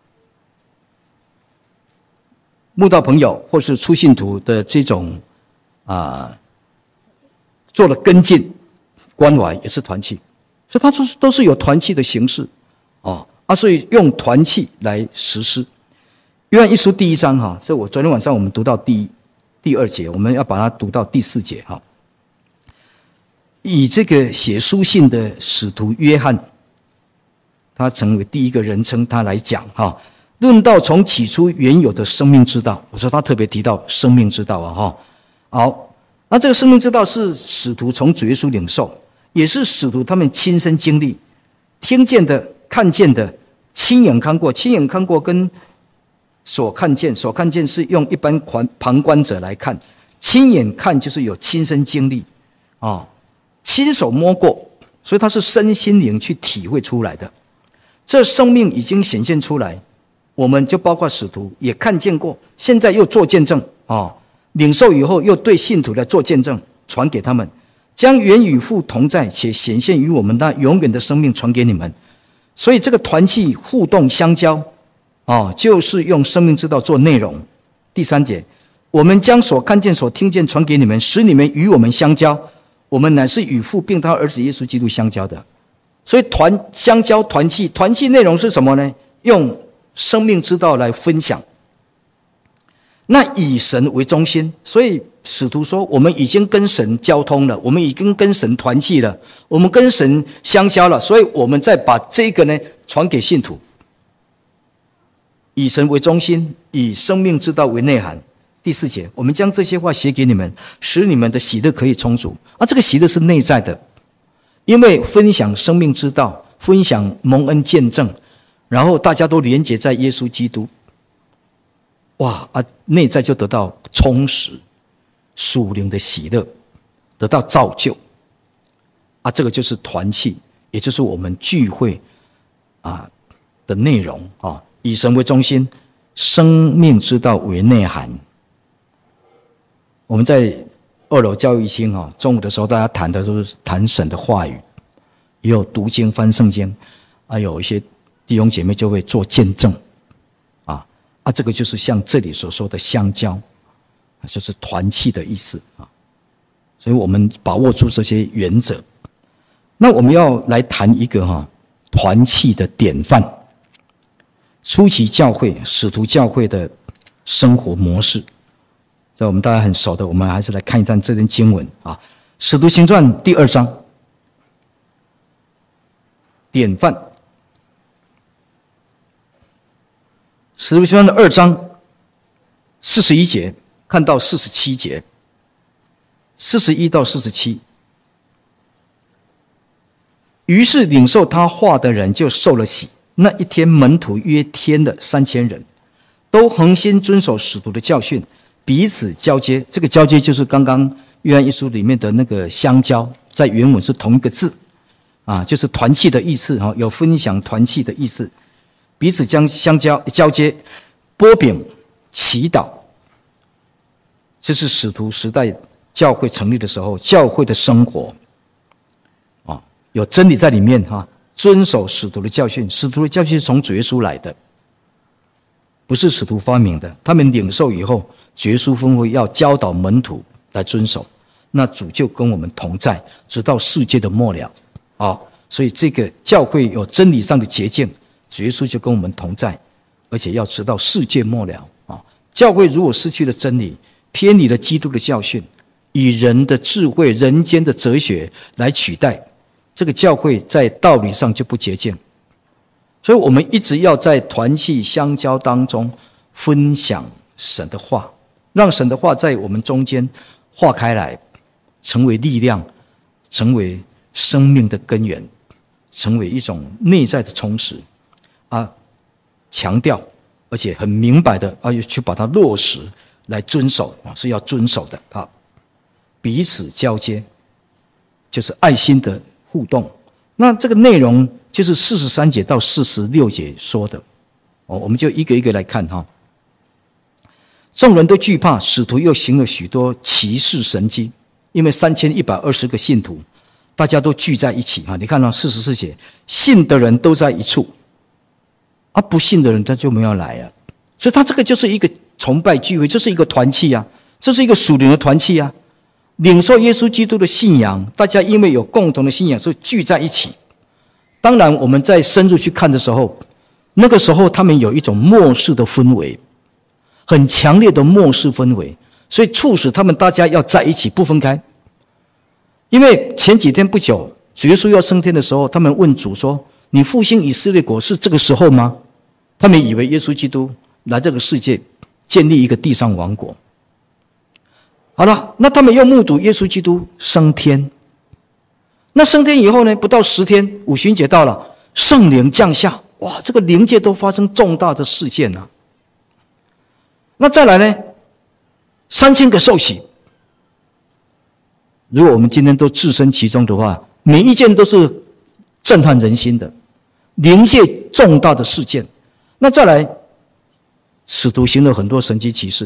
慕道朋友或是初信徒的这种啊，做了跟进关怀也是团契，所以它都是都是有团契的形式啊啊，所以用团契来实施。约翰一书第一章哈，所以我昨天晚上我们读到第一。第二节，我们要把它读到第四节哈。以这个写书信的使徒约翰，他成为第一个人称，他来讲哈，论到从起初原有的生命之道。我说他特别提到生命之道啊哈。好，那这个生命之道是使徒从主耶稣领受，也是使徒他们亲身经历、听见的、看见的、亲眼看过、亲眼看过跟。所看见，所看见是用一般旁观者来看，亲眼看就是有亲身经历啊、哦，亲手摸过，所以它是身心灵去体会出来的。这生命已经显现出来，我们就包括使徒也看见过，现在又做见证啊、哦，领受以后又对信徒来做见证，传给他们，将原与父同在且显现于我们那永远的生命传给你们。所以这个团契互动相交。哦，就是用生命之道做内容。第三节，我们将所看见、所听见传给你们，使你们与我们相交。我们乃是与父并他儿子耶稣基督相交的。所以团相交、团契，团契内容是什么呢？用生命之道来分享。那以神为中心，所以使徒说，我们已经跟神交通了，我们已经跟神团契了，我们跟神相交了，所以我们再把这个呢传给信徒。以神为中心，以生命之道为内涵。第四节，我们将这些话写给你们，使你们的喜乐可以充足。啊，这个喜乐是内在的，因为分享生命之道，分享蒙恩见证，然后大家都连结在耶稣基督。哇啊，内在就得到充实，属灵的喜乐，得到造就。啊，这个就是团契，也就是我们聚会啊的内容啊。以神为中心，生命之道为内涵。我们在二楼教育厅啊，中午的时候大家谈的都是谈神的话语，也有读经翻圣经，还有一些弟兄姐妹就会做见证，啊啊，这个就是像这里所说的相交，就是团契的意思啊。所以我们把握住这些原则。那我们要来谈一个哈团契的典范。初期教会、使徒教会的生活模式，在我们大家很熟的，我们还是来看一看这段经文啊，《使徒行传》第二章，典范。《使徒行传》的二章四十一节看到四十七节，四十一到四十七。于是领受他话的人就受了洗。那一天，门徒约添的三千人，都恒心遵守使徒的教训，彼此交接。这个交接就是刚刚约翰一书里面的那个相交，在原文是同一个字啊，就是团契的意思啊，有分享团契的意思。彼此将相交交接，擘饼祈祷，这是使徒时代教会成立的时候教会的生活啊，有真理在里面哈。遵守使徒的教训，使徒的教训是从主耶稣来的，不是使徒发明的。他们领受以后，主耶稣吩咐要教导门徒来遵守，那主就跟我们同在，直到世界的末了啊！所以这个教会有真理上的捷径，主耶稣就跟我们同在，而且要直到世界末了啊！教会如果失去了真理，偏离了基督的教训，以人的智慧、人间的哲学来取代。这个教会在道理上就不洁净，所以我们一直要在团契相交当中分享神的话，让神的话在我们中间化开来，成为力量，成为生命的根源， 成为一种内在的充实啊，强调而且很明白的啊，去把它落实来遵守啊，是要遵守的啊。彼此交接就是爱心的互动，那这个内容就是四十三节到四十六节说的哦，我们就一个一个来看哈。众人都惧怕，使徒又行了许多奇事神迹，因为三千一百二十个信徒，大家都聚在一起啊。你看到四十四节，信的人都在一处，啊，不信的人他就没有来啊。所以他这个就是一个崇拜聚会，这是一个团契啊，这是一个属灵的团契啊。领受耶稣基督的信仰，大家因为有共同的信仰，所以聚在一起。当然，我们在深入去看的时候，那个时候他们有一种末世的氛围，很强烈的末世氛围，所以促使他们大家要在一起，不分开。因为前几天不久，主耶稣要升天的时候，他们问主说：“你复兴以色列国是这个时候吗？”他们以为耶稣基督来这个世界，建立一个地上王国。好了，那他们又目睹耶稣基督升天。那升天以后呢，不到十天，五旬节到了，圣灵降下，哇，这个灵界都发生重大的事件啊。那再来呢，三千个受洗。如果我们今天都置身其中的话，每一件都是震撼人心的灵界重大的事件。那再来，使徒行了很多神迹奇事，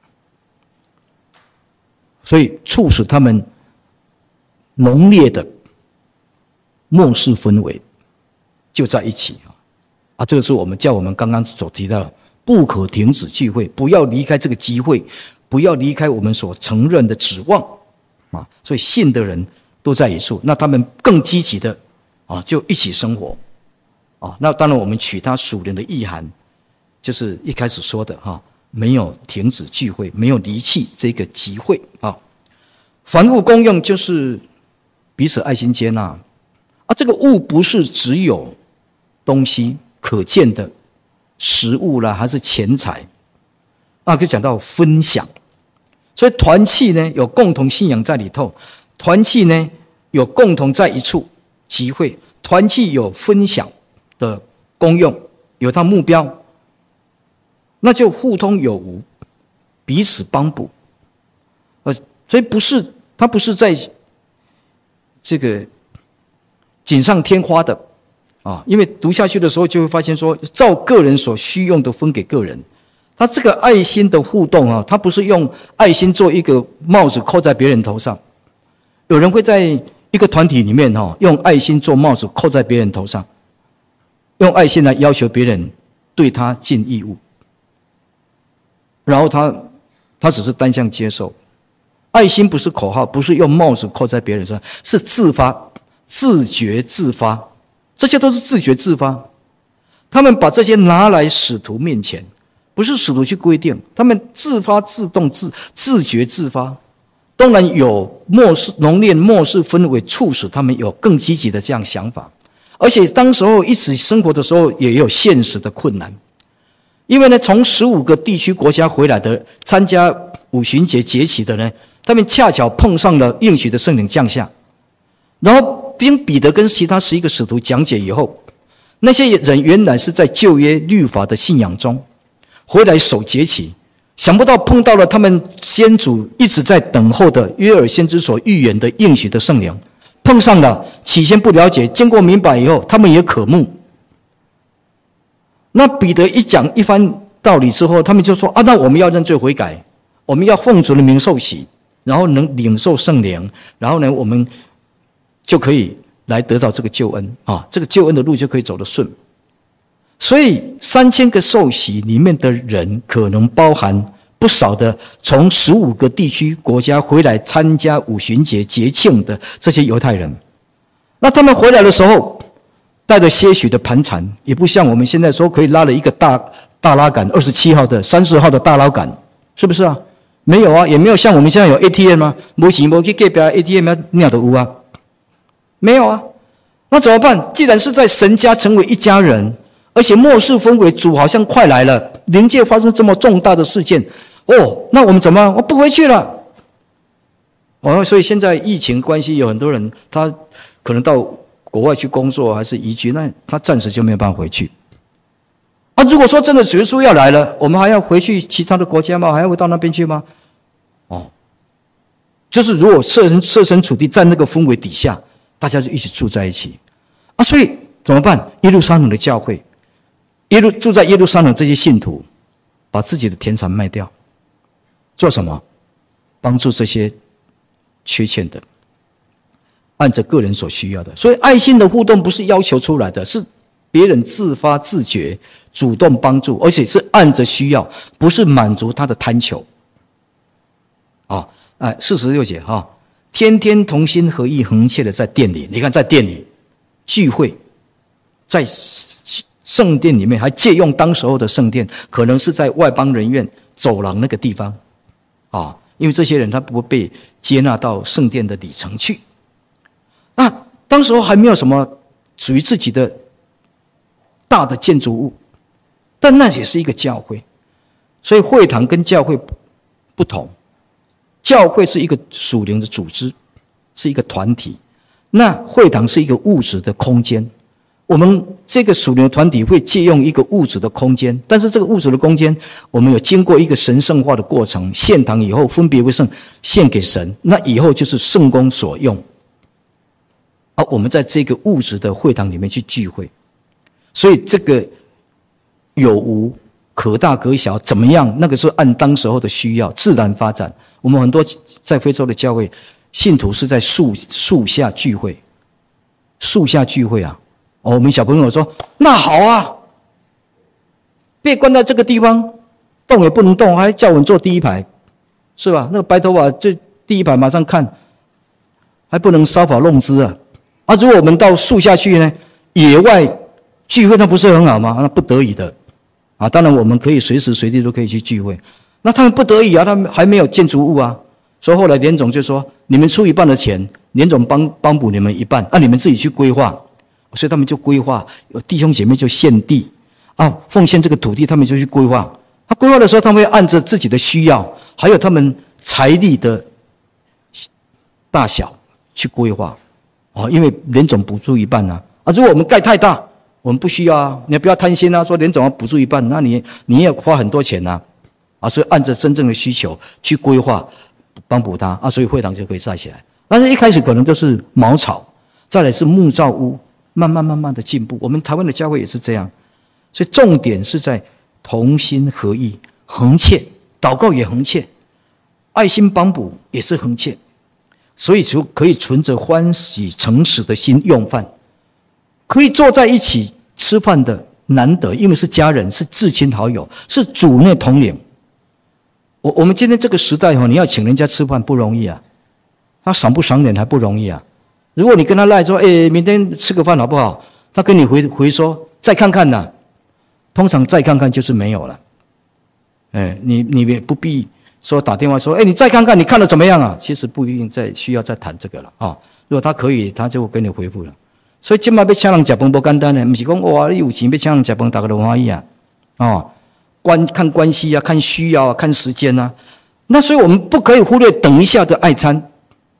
所以促使他们浓烈的末世氛围就在一起啊！这个是我们叫我们刚刚所提到的，不可停止聚会，不要离开这个机会，不要离开我们所承认的指望啊！所以信的人都在一处，那他们更积极的啊，就一起生活啊！那当然，我们取它属灵的意涵，就是一开始说的哈。没有停止聚会，没有离弃这个集会啊。凡物公用就是彼此爱心接纳啊。这个物不是只有东西可见的食物啦，还是钱财啊？就讲到分享，所以团契呢有共同信仰在里头，团契呢有共同在一处集会，团契有分享的功用，有它目标。那就互通有无，彼此帮补，呃，所以不是他不是在这个锦上添花的啊，因为读下去的时候就会发现说，照个人所需用的分给个人。他这个爱心的互动啊，他不是用爱心做一个帽子扣在别人头上，有人会在一个团体里面哈、啊，用爱心做帽子扣在别人头上，用爱心来要求别人对他尽义务。然后他他只是单向接受，爱心不是口号，不是用帽子扣在别人身上，是自发、自觉自发，这些都是自觉自发。他们把这些拿来使徒面前，不是使徒去规定，他们自发、自动、自自觉自发。当然有末世浓烈末世氛围，促使他们有更积极的这样想法。而且当时候一起生活的时候，也有现实的困难。因为呢，从十五个地区国家回来的参加五旬节节期的呢，他们恰巧碰上了应许的圣灵降下，然后并彼得跟其他十一个使徒讲解以后，那些人原来是在旧约律法的信仰中回来守节期，想不到碰到了他们先祖一直在等候的约珥先知所预言的应许的圣灵，碰上了，起先不了解，经过明白以后，他们也渴慕。那彼得一讲一番道理之后，他们就说啊，那我们要认罪悔改，我们要奉主的名受洗，然后能领受圣灵，然后呢，我们就可以来得到这个救恩啊，这个救恩的路就可以走得顺。所以三千个受洗里面的人，可能包含不少的从十五个地区国家回来参加五旬节节庆的这些犹太人。那他们回来的时候，带着些许的盘缠，也不像我们现在说可以拉了一个大大拉杆，二十七号的、三十号的大拉杆，是不是啊？没有啊，也没有像我们现在有 A T M 啊，没钱没去隔壁 A T M 那都有啊，没有啊。那怎么办？既然是在神家成为一家人，而且末世氛围，主好像快来了，灵界发生这么重大的事件，哦，那我们怎么办？我不回去了。哦，所以现在疫情关系，有很多人他可能到国外去工作还是移居，那他暂时就没有办法回去。啊，如果说真的主耶稣要来了，我们还要回去其他的国家吗？还要回到那边去吗？哦，就是如果设身设身处地在那个氛围底下，大家就一起住在一起啊，所以怎么办？耶路撒冷的教会，耶路住在耶路撒冷这些信徒，把自己的田产卖掉，做什么？帮助这些缺欠的，按着个人所需要的。所以爱心的互动不是要求出来的，是别人自发自觉主动帮助，而且是按着需要，不是满足他的贪求。啊、哦，哎，四十六节哈、哦，天天同心合意恒切的在店里，你看在店里聚会，在圣殿里面还借用当时候的圣殿，可能是在外邦人院走廊那个地方啊、哦，因为这些人他不被接纳到圣殿的里程去。那当时候还没有什么属于自己的大的建筑物，但那也是一个教会，所以会堂跟教会不同。教会是一个属灵的组织，是一个团体，那会堂是一个物质的空间。我们这个属灵的团体会借用一个物质的空间，但是这个物质的空间，我们有经过一个神圣化的过程，献堂以后分别为圣，献给神，那以后就是圣工所用。而我们在这个物质的会堂里面去聚会，所以这个有无可大可小，怎么样？那个是按当时候的需要自然发展。我们很多在非洲的教会，信徒是在树树下聚会，树下聚会啊！哦，我们小朋友说那好啊，被关在这个地方，动也不能动，还叫我们坐第一排，是吧？那个白头发这第一排马上看，还不能搔首弄姿啊！啊，如果我们到树下去呢，野外聚会，那不是很好吗？那不得已的啊！当然我们可以随时随地都可以去聚会。那他们不得已啊，他们还没有建筑物啊，所以后来联总就说：你们出一半的钱，联总帮帮补你们一半，那、啊、你们自己去规划。所以他们就规划，有弟兄姐妹就献地啊，奉献这个土地，他们就去规划。他规划的时候，他们会按着自己的需要，还有他们财力的大小去规划哦，因为联总补助一半啊啊，如果我们盖太大，我们不需要啊，你不要贪心啊，说联总要补助一半，那你你也花很多钱啊。啊，所以按照真正的需求去规划，帮补他啊，所以会堂就可以盖起来。但是一开始可能都是茅草，再来是木造屋，慢慢慢慢的进步。我们台湾的教会也是这样，所以重点是在同心合意，恒切，祷告也恒切，爱心帮补也是恒切，所以就可以存着欢喜诚实的心用饭，可以坐在一起吃饭的难得，因为是家人，是至亲好友，是主内同领。我我们今天这个时代你要请人家吃饭不容易啊，他赏不赏脸还不容易啊。如果你跟他赖说，哎，明天吃个饭好不好？他跟你回回说再看看呐，通常再看看就是没有了。哎，你你也不必说打电话说，哎，你再看看，你看了怎么样啊？其实不一定再需要再谈这个了啊、哦。如果他可以，他就跟你回复了。所以今麦要请人吃饭不简单呢，不是讲哇你有钱要请人吃饭，大家都欢喜啊，哦。关看关系啊，看需要啊，看时间啊，那所以我们不可以忽略等一下的爱餐。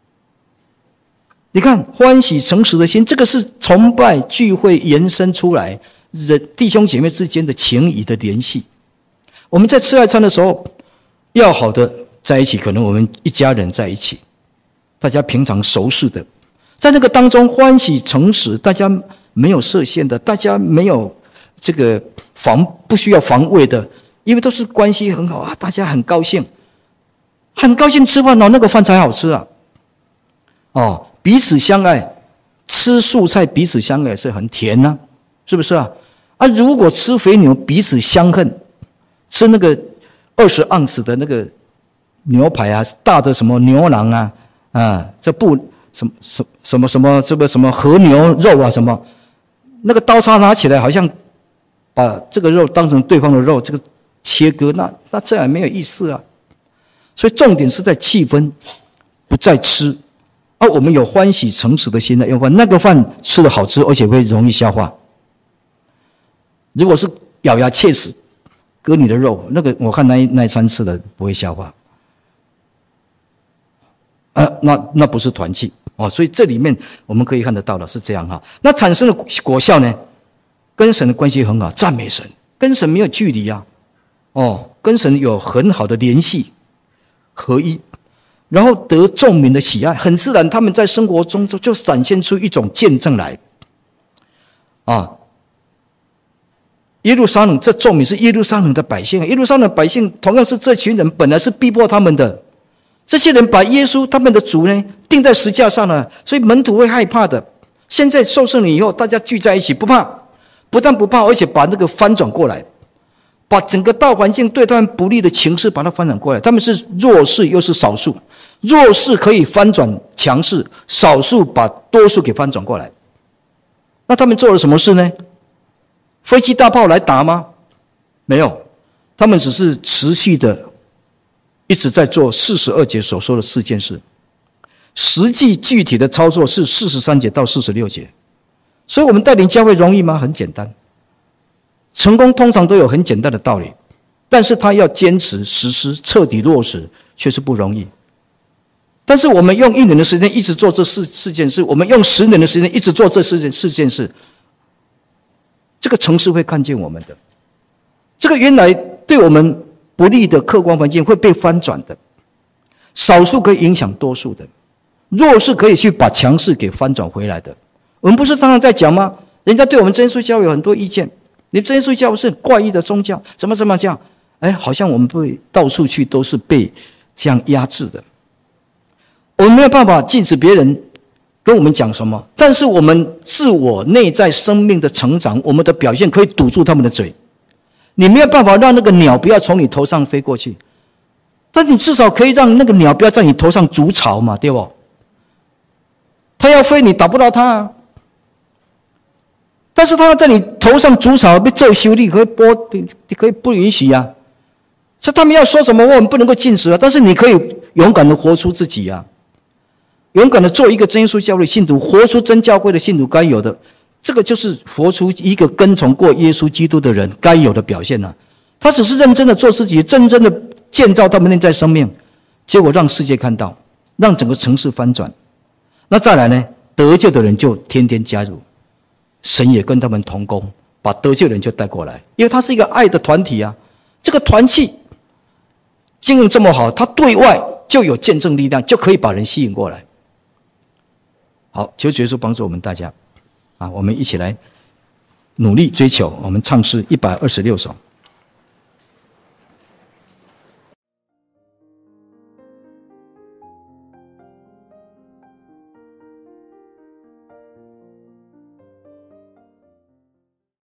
你看欢喜诚实的心，这个是崇拜聚会延伸出来人弟兄姐妹之间的情谊的联系。我们在吃爱餐的时候，要好的在一起，可能我们一家人在一起，大家平常熟识的，在那个当中欢喜诚实，大家没有设限的，大家没有这个防不需要防卫的，因为都是关系很好啊，大家很高兴，很高兴吃饭哦，那个饭才好吃啊！哦，彼此相爱，吃素菜彼此相爱是很甜啊，是不是啊？啊，如果吃肥牛彼此相恨，吃那个二十盎司的那个牛排啊，大的什么牛郎啊，啊，这不什么什什么什么这个什么和牛肉啊什么，那个刀叉拿起来好像。把这个肉当成对方的肉，这个切割，那那这样没有意思啊。所以重点是在气氛，不在吃。而、啊、我们有欢喜诚实的心呢，要不然那个饭吃的好吃，而且会容易消化。如果是咬牙切齿割你的肉，那个我看那一那一餐吃的不会消化。啊，那那不是团契。 哦，所以这里面我们可以看得到的是这样哈。那产生的果效呢，跟神的关系很好，赞美神，跟神没有距离啊，哦，跟神有很好的联系合一，然后得众民的喜爱，很自然他们在生活中就展现出一种见证来啊。耶路撒冷这众民是耶路撒冷的百姓，耶路撒冷的百姓同样是这群人本来是逼迫他们的，这些人把耶稣他们的主呢钉在石架上了，所以门徒会害怕的。现在受圣灵以后，大家聚在一起不怕，不但不怕，而且把那个翻转过来，把整个大环境对他们不利的情势把它翻转过来。他们是弱势又是少数，弱势可以翻转强势，少数把多数给翻转过来。那他们做了什么事呢？飞机大炮来打吗？没有，他们只是持续的一直在做四十二节所说的四件事，实际具体的操作是四十三节到四十六节。所以我们带领教会容易吗？很简单，成功通常都有很简单的道理，但是他要坚持实施彻底落实却是不容易。但是我们用一年的时间一直做这四四件事，我们用十年的时间一直做这四件四件事，这个城市会看见我们的，这个原来对我们不利的客观环境会被翻转的，少数可以影响多数的，弱势可以去把强势给翻转回来的。我们不是常常在讲吗？人家对我们真耶稣教会有很多意见，你们真耶稣教会是很怪异的宗教，怎么怎么讲？哎，好像我们被到处去都是被这样压制的。我们没有办法禁止别人跟我们讲什么，但是我们自我内在生命的成长，我们的表现可以堵住他们的嘴。你没有办法让那个鸟不要从你头上飞过去，但你至少可以让那个鸟不要在你头上筑巢嘛，对不？它要飞，你打不到它啊。但是它要在你头上筑巢，被咒修理可以不可以不允许啊。所以他们要说什么，我们不能够禁止啊。但是你可以勇敢的活出自己啊。勇敢的做一个真耶稣教会的信徒，活出真教会的信徒该有的，这个就是活出一个跟从过耶稣基督的人该有的表现啊。他只是认真的做自己，认真的建造他们内在生命，结果让世界看到，让整个城市翻转。那再来呢，得救的人就天天加入，神也跟他们同工，把得救的人就带过来，因为他是一个爱的团体啊。这个团契经营这么好，他对外就有见证力量，就可以把人吸引过来。好，求主耶稣帮助我们大家啊，我们一起来努力追求。我们唱诗一百二十六首。